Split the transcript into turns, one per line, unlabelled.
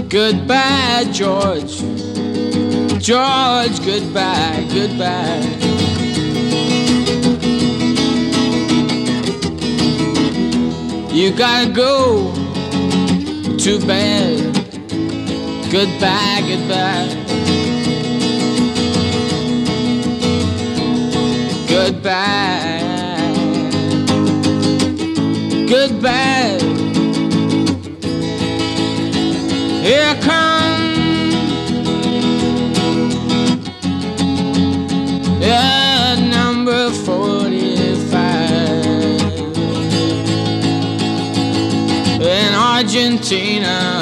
Goodbye, George. George, goodbye, goodbye. You gotta go, too bad. Goodbye, goodbye. Goodbye. Goodbye. Here comes number 45 in Argentina.